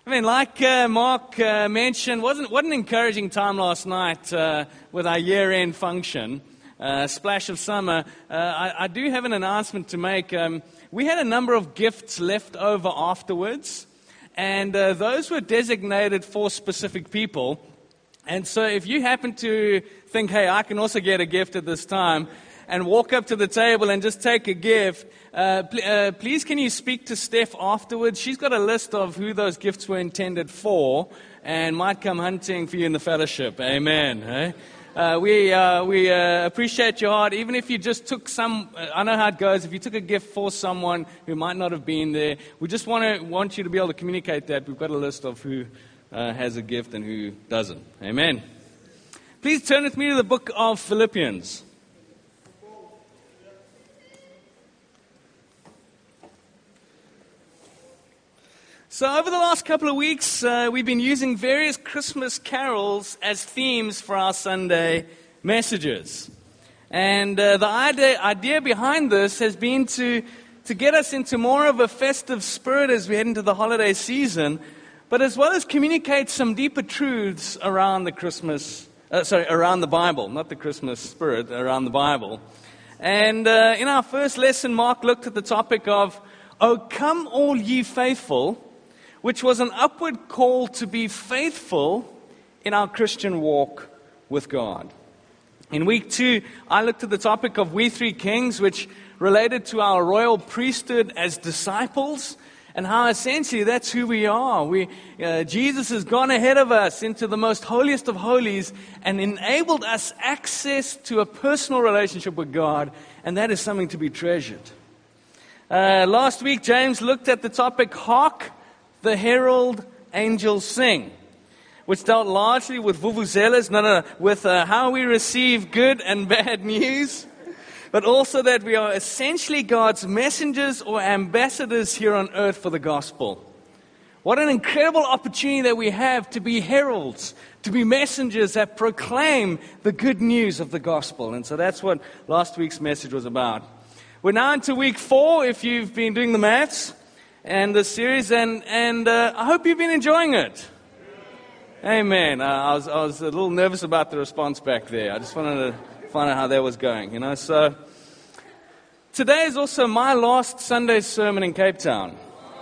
I mean, like Mark mentioned, what an encouraging time last night with our year-end function, Splash of Summer. I do have an announcement to make. We had a number of gifts left over afterwards, and those were designated for specific people. And so if you happen to think, hey, I can also get a gift at this time, and walk up to the table and just take a gift, please can you speak to Steph afterwards? She's got a list of who those gifts were intended for and might come hunting for you in the fellowship. Amen. We appreciate your heart. Even if you just took some, I know how it goes, if you took a gift for someone who might not have been there, we just want you to be able to communicate that. We've got a list of who has a gift and who doesn't. Amen. Please turn with me to the book of Philippians. So over the last couple of weeks, we've been using various Christmas carols as themes for our Sunday messages. And the idea behind this has been to get us into more of a festive spirit as we head into the holiday season, but as well as communicate some deeper truths around around the Bible, not the Christmas spirit, around the Bible. And in our first lesson, Mark looked at the topic of, "O come all ye faithful," which was an upward call to be faithful in our Christian walk with God. In week 2, I looked at the topic of We Three Kings, which related to our royal priesthood as disciples, and how essentially that's who we are. Jesus has gone ahead of us into the most holiest of holies and enabled us access to a personal relationship with God, and that is something to be treasured. Last week, James looked at the topic, Hark, the herald angels sing, which dealt largely with vuvuzelas, with how we receive good and bad news, but also that we are essentially God's messengers or ambassadors here on earth for the gospel. What an incredible opportunity that we have to be heralds, to be messengers that proclaim the good news of the gospel. And so that's what last week's message was about. We're now into week 4, if you've been doing the maths, and the series, and I hope you've been enjoying it. Amen. I was a little nervous about the response back there. I just wanted to find out how that was going, So today is also my last Sunday sermon in Cape Town,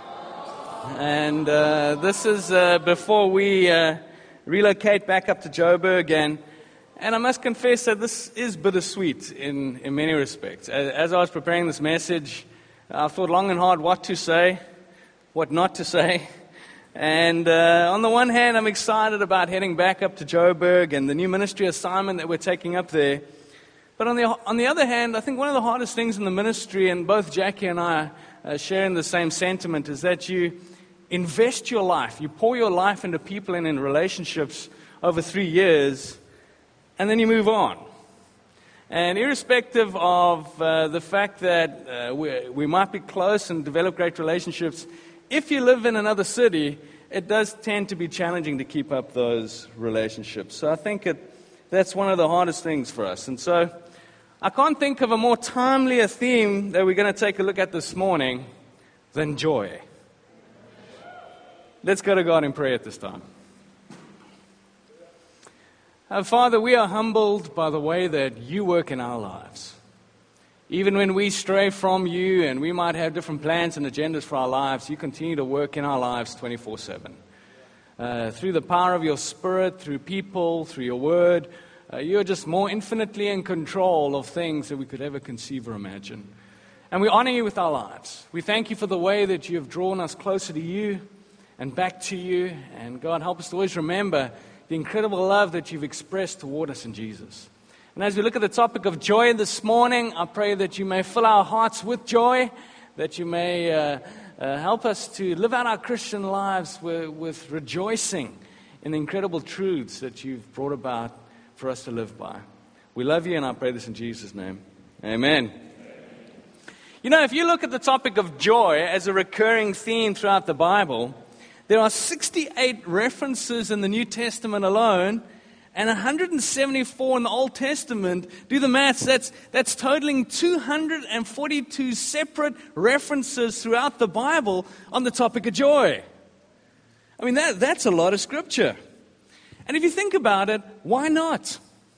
and this is before we relocate back up to Joburg, and I must confess that this is bittersweet in many respects. As I was preparing this message, I thought long and hard what to say, what not to say. And on the one hand, I'm excited about heading back up to Joburg and the new ministry assignment that we're taking up there. But on the other hand, I think one of the hardest things in the ministry, and both Jackie and I are sharing the same sentiment, is that you invest your life, you pour your life into people and in relationships over 3 years, and then you move on. And irrespective of the fact that we might be close and develop great relationships, if you live in another city, it does tend to be challenging to keep up those relationships. So I think that's one of the hardest things for us. And so I can't think of a more timely theme that we're going to take a look at this morning than joy. Let's go to God in prayer at this time. Father, we are humbled by the way that you work in our lives. Even when we stray from you and we might have different plans and agendas for our lives, you continue to work in our lives 24/7. Through the power of your Spirit, through people, through your word, you're just more infinitely in control of things that we could ever conceive or imagine. And we honor you with our lives. We thank you for the way that you have drawn us closer to you and back to you. And God, help us to always remember the incredible love that you've expressed toward us in Jesus. And as we look at the topic of joy this morning, I pray that you may fill our hearts with joy, that you may help us to live out our Christian lives with rejoicing in the incredible truths that you've brought about for us to live by. We love you, and I pray this in Jesus' name. Amen. If you look at the topic of joy as a recurring theme throughout the Bible, there are 68 references in the New Testament alone, and 174 in the Old Testament. Do the maths, that's totaling 242 separate references throughout the Bible on the topic of joy. I mean, that's a lot of scripture. And if you think about it, why not?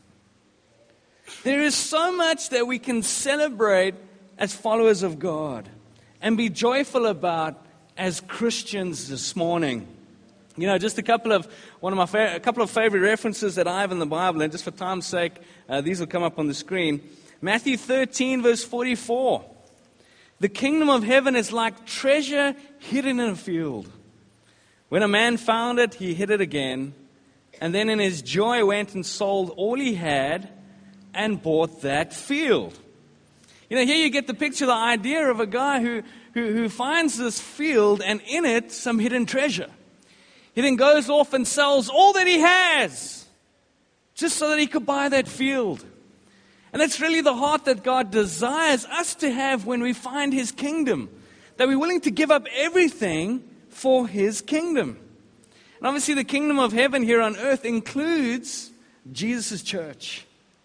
There is so much that we can celebrate as followers of God and be joyful about as Christians this morning. You know, just a couple of favorite references that I have in the Bible, and just for time's sake, these will come up on the screen. Matthew 13, verse 44. The kingdom of heaven is like treasure hidden in a field. When a man found it, he hid it again, and then in his joy went and sold all he had and bought that field. You know, here you get the picture, the idea of a guy who finds this field and in it some hidden treasure. He then goes off and sells all that he has just so that he could buy that field. And that's really the heart that God desires us to have when we find His kingdom. That we're willing to give up everything for His kingdom. And obviously the kingdom of heaven here on earth includes Jesus' church.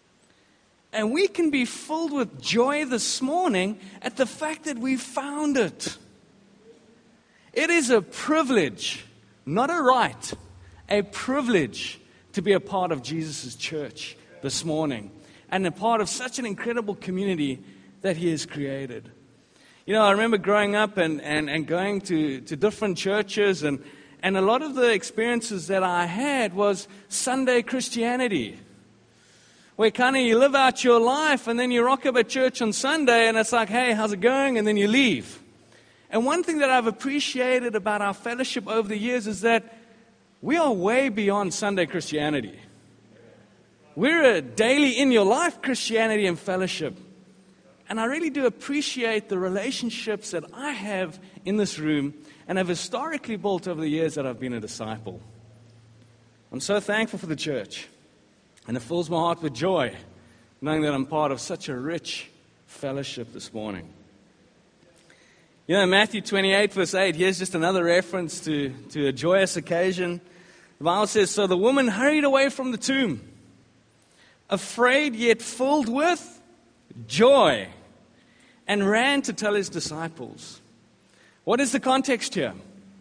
And we can be filled with joy this morning at the fact that we found it. It is a privilege, not a right, a privilege to be a part of Jesus' church this morning and a part of such an incredible community that He has created. You know, I remember growing up and going to different churches, and a lot of the experiences that I had was Sunday Christianity, where kind of you live out your life and then you rock up at church on Sunday and it's like, hey, how's it going? And then you leave. And one thing that I've appreciated about our fellowship over the years is that we are way beyond Sunday Christianity. We're a daily in your life Christianity and fellowship. And I really do appreciate the relationships that I have in this room and have historically built over the years that I've been a disciple. I'm so thankful for the church. And it fills my heart with joy, knowing that I'm part of such a rich fellowship this morning. You know, Matthew 28, verse 8, here's just another reference to a joyous occasion. The Bible says, so the woman hurried away from the tomb, afraid yet filled with joy, and ran to tell His disciples. What is the context here?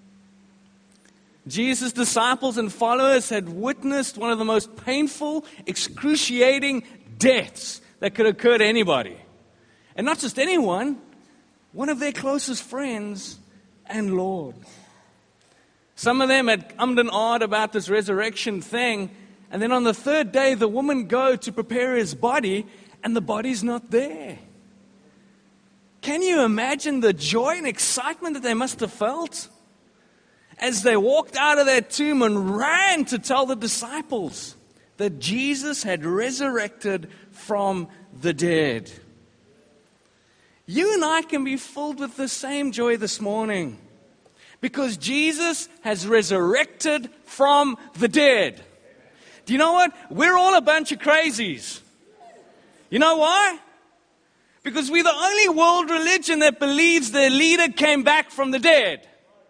Jesus' disciples and followers had witnessed one of the most painful, excruciating deaths that could occur to anybody. And not just anyone, one of their closest friends and Lord. Some of them had ummed and ahed about this resurrection thing, and then on the third day, the woman go to prepare His body, and the body's not there. Can you imagine the joy and excitement that they must have felt as they walked out of that tomb and ran to tell the disciples that Jesus had resurrected from the dead? You and I can be filled with the same joy this morning because Jesus has resurrected from the dead. Do you know what? We're all a bunch of crazies. You know why? Because we're the only world religion that believes their leader came back from the dead.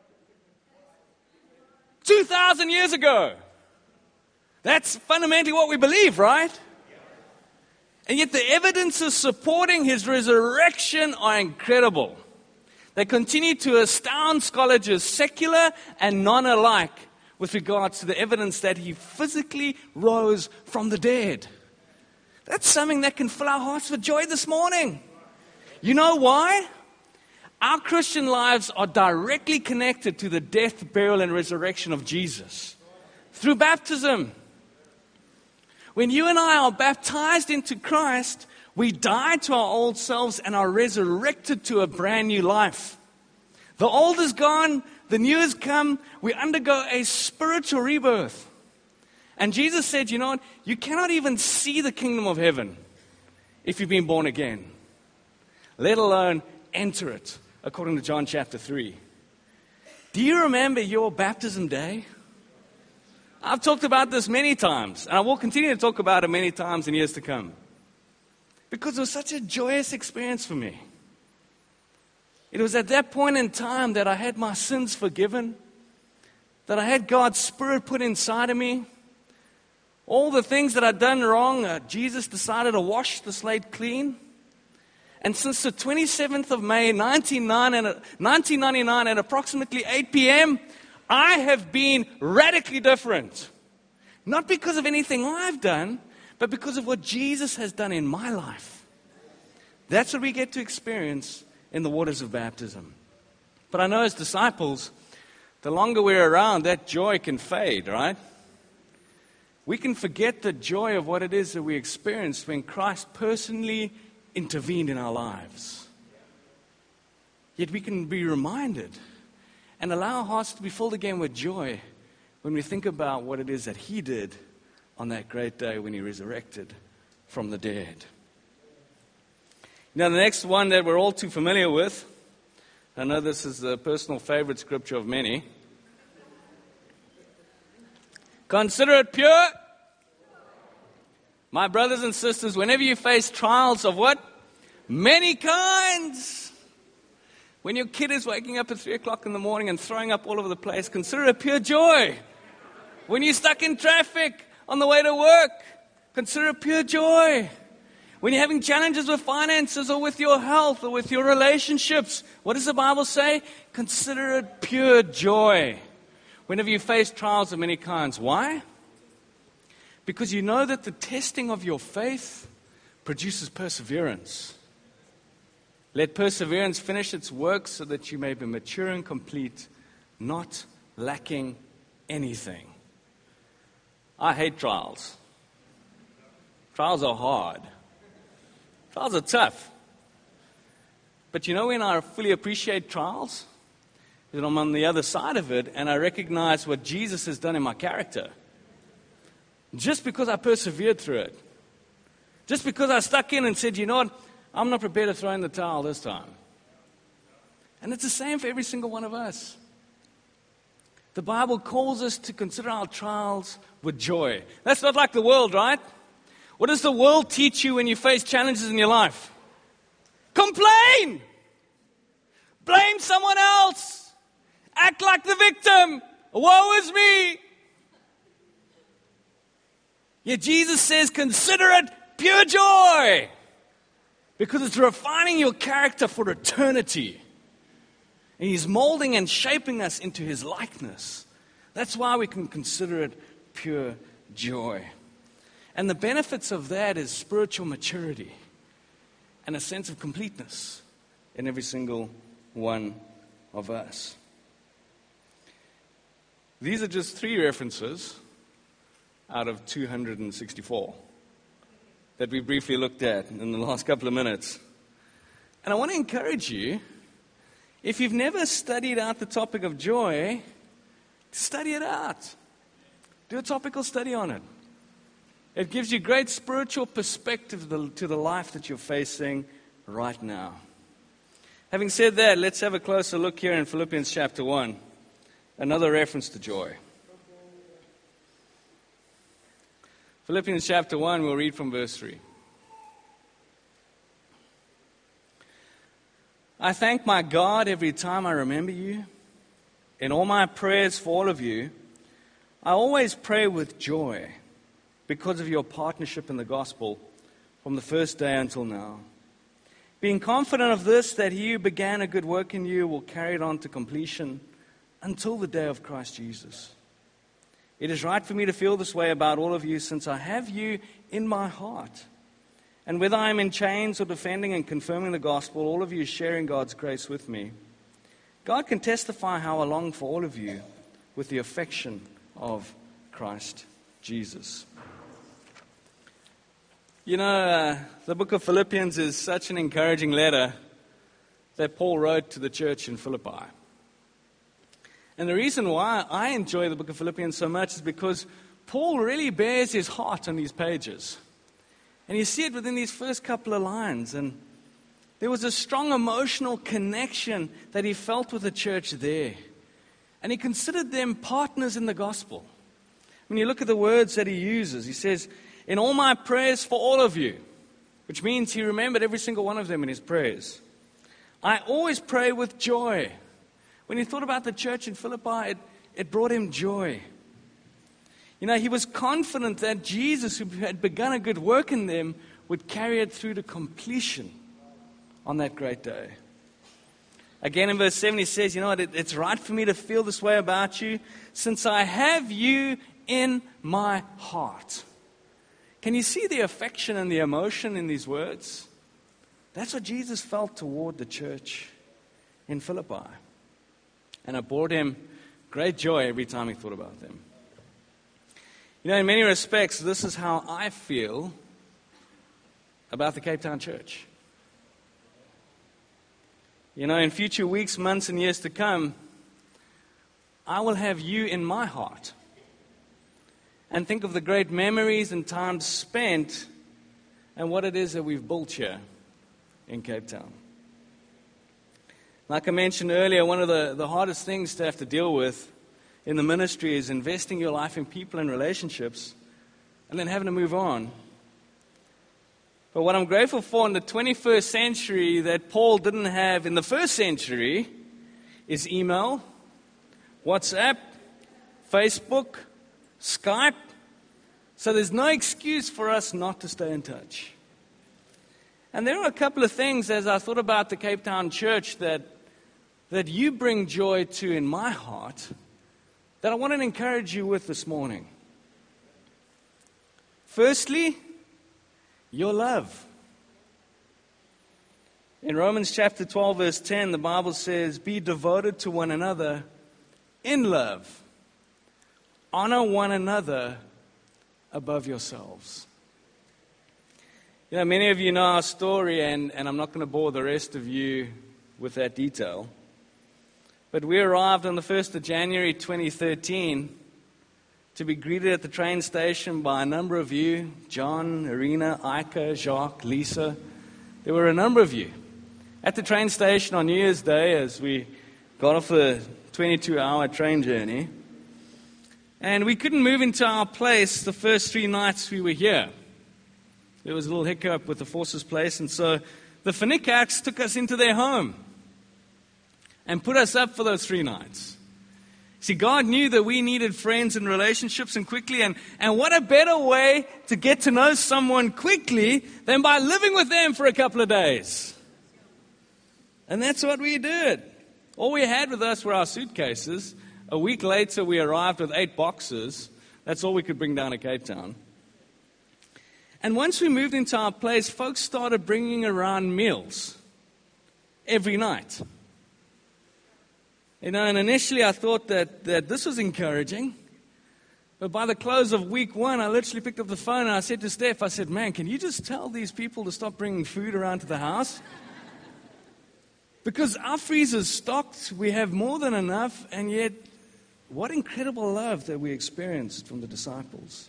2,000 years ago. That's fundamentally what we believe, right? And yet the evidences supporting His resurrection are incredible. They continue to astound scholars, secular and non-alike, with regards to the evidence that He physically rose from the dead. That's something that can fill our hearts with joy this morning. You know why? Our Christian lives are directly connected to the death, burial, and resurrection of Jesus through baptism. When you and I are baptized into Christ, we die to our old selves and are resurrected to a brand new life. The old is gone, the new has come, we undergo a spiritual rebirth. And Jesus said, you know what, you cannot even see the kingdom of heaven if you've been born again, let alone enter it, according to John chapter 3. Do you remember your baptism day? I've talked about this many times, and I will continue to talk about it many times in years to come. Because it was such a joyous experience for me. It was at that point in time that I had my sins forgiven, that I had God's Spirit put inside of me. All the things that I'd done wrong, Jesus decided to wash the slate clean. And since the 27th of May, 1999, at approximately 8 p.m., I have been radically different. Not because of anything I've done, but because of what Jesus has done in my life. That's what we get to experience in the waters of baptism. But I know as disciples, the longer we're around, that joy can fade, right? We can forget the joy of what it is that we experienced when Christ personally intervened in our lives. Yet we can be reminded and allow our hearts to be filled again with joy when we think about what it is that He did on that great day when He resurrected from the dead. Now, the next one that we're all too familiar with, I know this is a personal favorite scripture of many. Consider it pure. My brothers and sisters, whenever you face trials of what? Many kinds. When your kid is waking up at 3 o'clock in the morning and throwing up all over the place, consider it pure joy. When you're stuck in traffic on the way to work, consider it pure joy. When you're having challenges with finances or with your health or with your relationships, what does the Bible say? Consider it pure joy. Whenever you face trials of many kinds. Why? Because you know that the testing of your faith produces perseverance. Let perseverance finish its work so that you may be mature and complete, not lacking anything. I hate trials. Trials are hard. Trials are tough. But you know when I fully appreciate trials? That I'm on the other side of it and I recognize what Jesus has done in my character. Just because I persevered through it. Just because I stuck in and said, you know what, I'm not prepared to throw in the towel this time. And it's the same for every single one of us. The Bible calls us to consider our trials with joy. That's not like the world, right? What does the world teach you when you face challenges in your life? Complain! Blame someone else! Act like the victim! Woe is me! Yet Jesus says, consider it pure joy! Because it's refining your character for eternity. And He's molding and shaping us into His likeness. That's why we can consider it pure joy. And the benefits of that is spiritual maturity and a sense of completeness in every single one of us. These are just 3 references out of 264 that we briefly looked at in the last couple of minutes. And I want to encourage you, if you've never studied out the topic of joy, study it out. Do a topical study on it. It gives you great spiritual perspective to the life that you're facing right now. Having said that, let's have a closer look here in Philippians chapter 1. Another reference to joy. Philippians chapter 1, we'll read from verse 3. I thank my God every time I remember you. In all my prayers for all of you, I always pray with joy because of your partnership in the gospel from the first day until now. Being confident of this, that He who began a good work in you will carry it on to completion until the day of Christ Jesus. It is right for me to feel this way about all of you, since I have you in my heart. And whether I am in chains or defending and confirming the gospel, all of you sharing God's grace with me. God can testify how I long for all of you with the affection of Christ Jesus. You know, the book of Philippians is such an encouraging letter that Paul wrote to the church in Philippi. And the reason why I enjoy the book of Philippians so much is because Paul really bears his heart on these pages. And you see it within these first couple of lines. And there was a strong emotional connection that he felt with the church there. And he considered them partners in the gospel. When you look at the words that he uses, he says, in all my prayers for all of you, which means he remembered every single one of them in his prayers. I always pray with joy. When he thought about the church in Philippi, it brought him joy. You know, he was confident that Jesus, who had begun a good work in them, would carry it through to completion on that great day. Again in verse 7 he says, you know what, it's right for me to feel this way about you since I have you in my heart. Can you see the affection and the emotion in these words? That's what Jesus felt toward the church in Philippi. And it brought him great joy every time he thought about them. You know, in many respects, this is how I feel about the Cape Town Church. You know, in future weeks, months, and years to come, I will have you in my heart. And think of the great memories and time spent and what it is that we've built here in Cape Town. Like I mentioned earlier, one of the hardest things to have to deal with in the ministry is investing your life in people and relationships and then having to move on. But what I'm grateful for in the 21st century that Paul didn't have in the first century is email, WhatsApp, Facebook, Skype. So there's no excuse for us not to stay in touch. And there are a couple of things as I thought about the Cape Town Church that you bring joy to in my heart that I want to encourage you with this morning. Firstly, your love. In Romans chapter 12, verse 10, the Bible says, be devoted to one another in love. Honor one another above yourselves. You know, many of you know our story, and I'm not going to bore the rest of you with that detail. But we arrived on the 1st of January 2013 to be greeted at the train station by a number of you, John, Irina, Ika, Jacques, Lisa. There were a number of you at the train station on New Year's Day as we got off the 22-hour train journey. And we couldn't move into our place the first 3 nights we were here. There was a little hiccup with the Forces Place, and so the Finicaks took us into their home and put us up for those 3 nights. See, God knew that we needed friends and relationships and quickly, and what a better way to get to know someone quickly than by living with them for a couple of days. And that's what we did. All we had with us were our suitcases. A week later, we arrived with 8 boxes. That's all we could bring down to Cape Town. And once we moved into our place, folks started bringing around meals every night. You know, and initially I thought that this was encouraging. But by the close of week 1, I literally picked up the phone and I said to Steph, I said, man, can you just tell these people to stop bringing food around to the house? Because our freezer's stocked, we have more than enough, and yet what incredible love that we experienced from the disciples.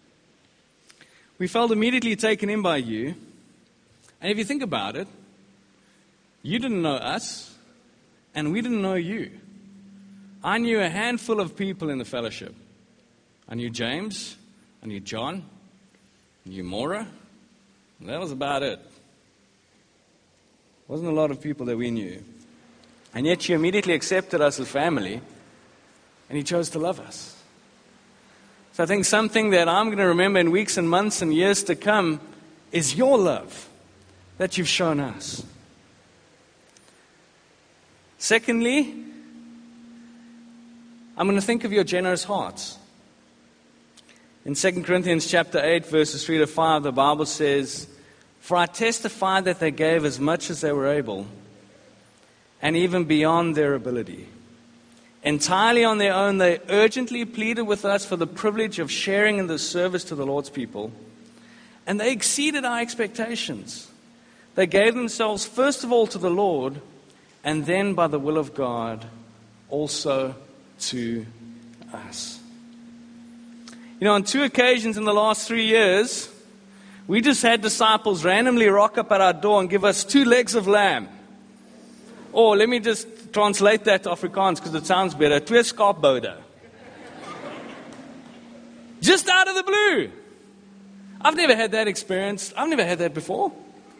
We felt immediately taken in by you. And if you think about it, you didn't know us, and we didn't know you. I knew a handful of people in the fellowship. I knew James, I knew John, I knew Maura, and that was about it. Wasn't a lot of people that we knew. And yet you immediately accepted us as family, and you chose to love us. So I think something that I'm going to remember in weeks and months and years to come is your love that you've shown us. Secondly, I'm going to think of your generous hearts. In 2 Corinthians chapter 8, verses 3 to 5, the Bible says, for I testify that they gave as much as they were able, and even beyond their ability. Entirely on their own, they urgently pleaded with us for the privilege of sharing in the service to the Lord's people. And they exceeded our expectations. They gave themselves first of all to the Lord, and then by the will of God, also to us. You know, on 2 occasions in the last 3 years, we just had disciples randomly rock up at our door and give us 2 legs of lamb. Or let me just translate that to Afrikaans because it sounds better. 2 skaapboude. Just out of the blue. I've never had that experience. I've never had that before.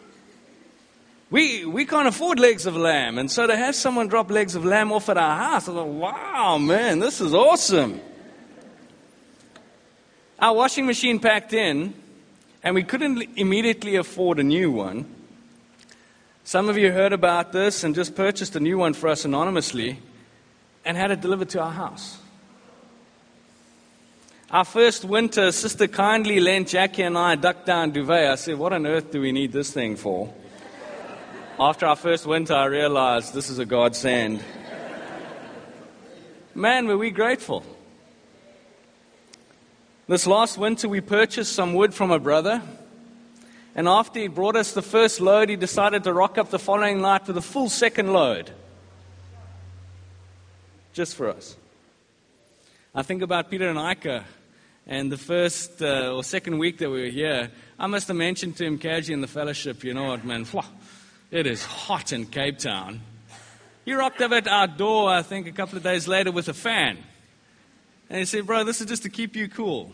We can't afford legs of lamb. And so to have someone drop legs of lamb off at our house, I thought, wow, man, this is awesome. Our washing machine packed in, and we couldn't immediately afford a new one. Some of you heard about this and just purchased a new one for us anonymously and had it delivered to our house. Our first winter, Sister kindly lent Jackie and I a duck-down duvet. I said, what on earth do we need this thing for? After our first winter, I realized this is a godsend. Man, were we grateful. This last winter, we purchased some wood from a brother. And after he brought us the first load, he decided to rock up the following night with a full second load. Just for us. I think about Peter and Ika, and the first or second week that we were here, I must have mentioned to him casually in the fellowship, you know what, man, it is hot in Cape Town. He rocked up at our door, I think, a couple of days later with a fan. And he said, bro, this is just to keep you cool.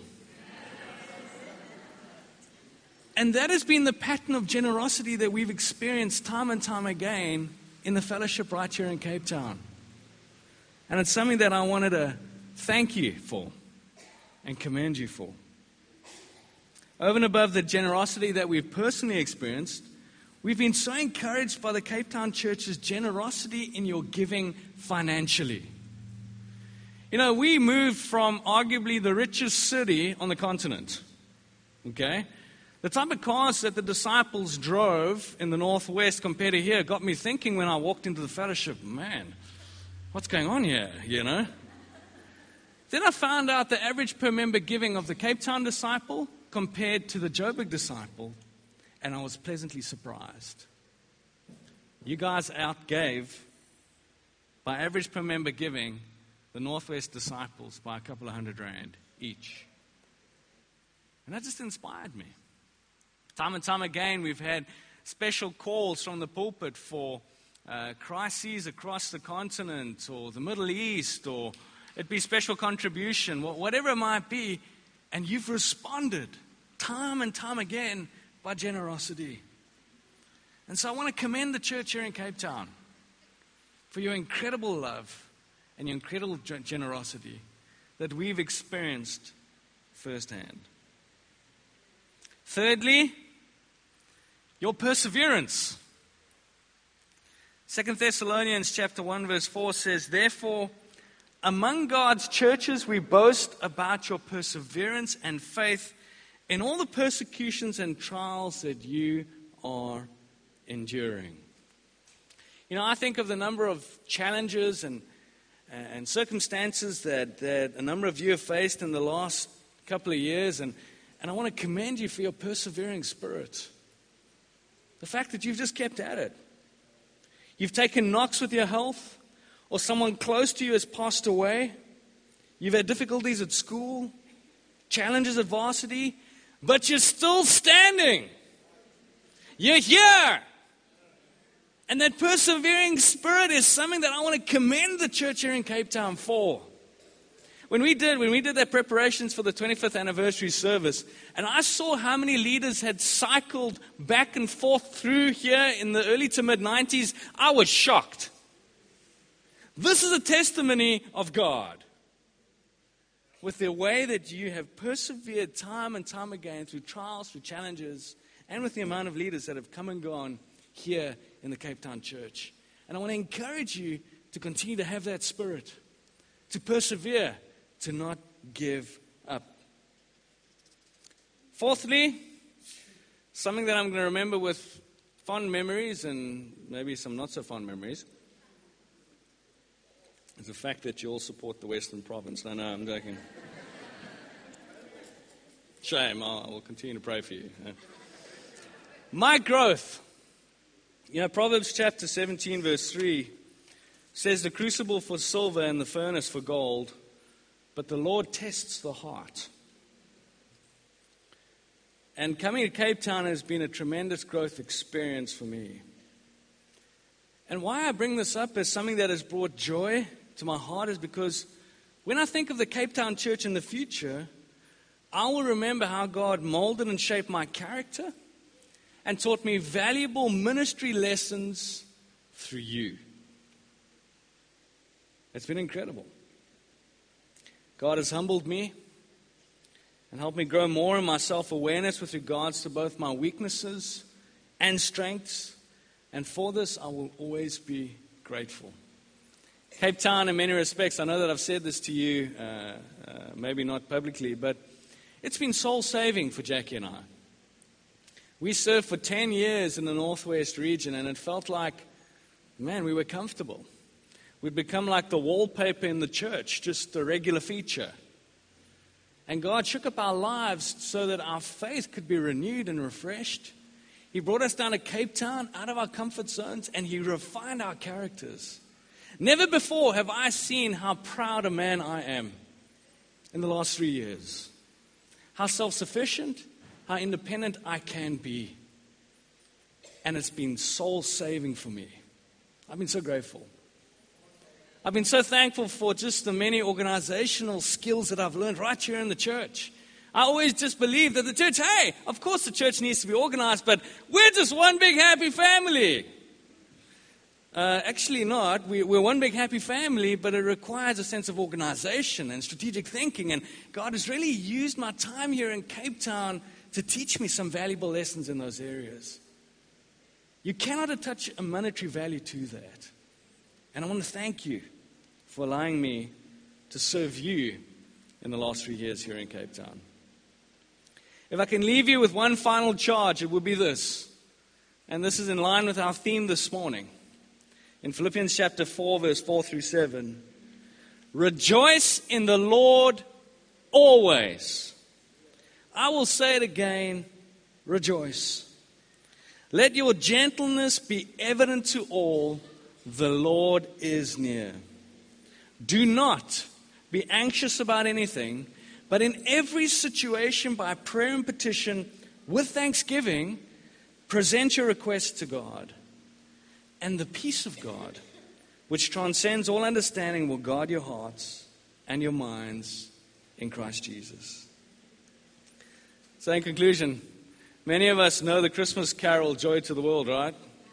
And that has been the pattern of generosity that we've experienced time and time again in the fellowship right here in Cape Town. And it's something that I wanted to thank you for and commend you for. Over and above the generosity that we've personally experienced, we've been so encouraged by the Cape Town Church's generosity in your giving financially. You know, we moved from arguably the richest city on the continent. Okay? The type of cars that the disciples drove in the northwest compared to here got me thinking when I walked into the fellowship, man, what's going on here, you know? Then I found out the average per member giving of the Cape Town disciple compared to the Joburg disciple, and I was pleasantly surprised. You guys outgave, by average per member giving, the Northwest disciples by a couple of $100 each. And that just inspired me. Time and time again, we've had special calls from the pulpit for crises across the continent or the Middle East, or it be special contribution, whatever it might be, and you've responded time and time again by generosity. And so I want to commend the church here in Cape Town for your incredible love and your incredible generosity that we've experienced firsthand. Thirdly, your perseverance. 2 Thessalonians chapter 1 verse 4 says, therefore, among God's churches we boast about your perseverance and faith in all the persecutions and trials that you are enduring. You know, I think of the number of challenges and circumstances that a number of you have faced in the last couple of years, and I want to commend you for your persevering spirit. The fact that you've just kept at it. You've taken knocks with your health, or someone close to you has passed away. You've had difficulties at school, challenges at varsity, but you're still standing. You're here. And that persevering spirit is something that I want to commend the church here in Cape Town for. When we did their preparations for the 25th anniversary service, and I saw how many leaders had cycled back and forth through here in the early to mid-90s, I was shocked. This is a testimony of God. With the way that you have persevered time and time again through trials, through challenges, and with the amount of leaders that have come and gone here in the Cape Town Church. And I want to encourage you to continue to have that spirit, to persevere, to not give up. Fourthly, something that I'm going to remember with fond memories and maybe some not so fond memories is the fact that you all support the Western Province. No, I'm joking. Shame, I will continue to pray for you. My growth. You know, Proverbs chapter 17 verse 3 says, the crucible for silver and the furnace for gold, but the Lord tests the heart. And coming to Cape Town has been a tremendous growth experience for me. And why I bring this up as something that has brought joy to my heart is because when I think of the Cape Town Church in the future, I will remember how God molded and shaped my character and taught me valuable ministry lessons through you. It's been incredible. God has humbled me and helped me grow more in my self-awareness with regards to both my weaknesses and strengths, And for this, I will always be grateful. Cape Town, in many respects, I know that I've said this to you, maybe not publicly, but it's been soul-saving for Jackie and I. We served for 10 years in the Northwest region, and it felt like, man, we were comfortable. We'd become like the wallpaper in the church, just a regular feature. And God shook up our lives so that our faith could be renewed and refreshed. He brought us down to Cape Town, out of our comfort zones, and He refined our characters. Never before have I seen how proud a man I am in the last 3 years. How self-sufficient, how independent I can be. And it's been soul-saving for me. I've been so grateful. I've been so thankful for just the many organizational skills that I've learned right here in the church. I always just believe that the church, hey, of course the church needs to be organized, but we're just one big happy family. Actually not. We're one big happy family, but it requires a sense of organization and strategic thinking. And God has really used my time here in Cape Town to teach me some valuable lessons in those areas. You cannot attach a monetary value to that. And I want to thank you for allowing me to serve you in the last 3 years here in Cape Town. If I can leave you with one final charge, it would be this. And this is in line with our theme this morning. In Philippians chapter 4, verse 4 through 7. Rejoice in the Lord always. I will say it again, rejoice. Let your gentleness be evident to all. The Lord is near. Do not be anxious about anything, but in every situation by prayer and petition with thanksgiving, present your requests to God. And the peace of God, which transcends all understanding, will guard your hearts and your minds in Christ Jesus. So in conclusion, many of us know the Christmas carol, Joy to the World, right?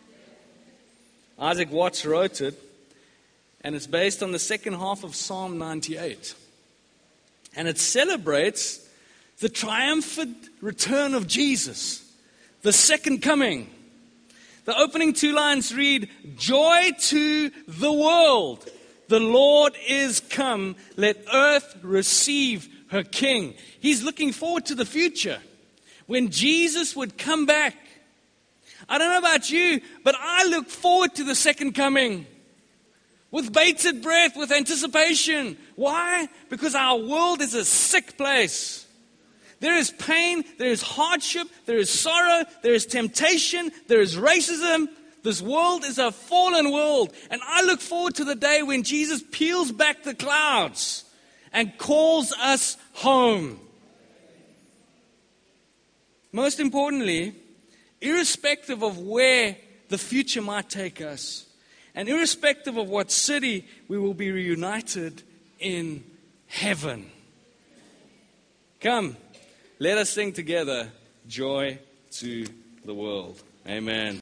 Isaac Watts wrote it, and it's based on the second half of Psalm 98. And it celebrates the triumphant return of Jesus, the second coming. The opening 2 lines read, Joy to the world, the Lord is come, let earth receive her King. He's looking forward to the future, when Jesus would come back. I don't know about you, but I look forward to the second coming with bated breath, with anticipation. Why? Because our world is a sick place. There is pain, there is hardship, there is sorrow, there is temptation, there is racism. This world is a fallen world. And I look forward to the day when Jesus peels back the clouds and calls us home. Most importantly, irrespective of where the future might take us, and irrespective of what city, we will be reunited in heaven. Come, let us sing together, Joy to the World. Amen.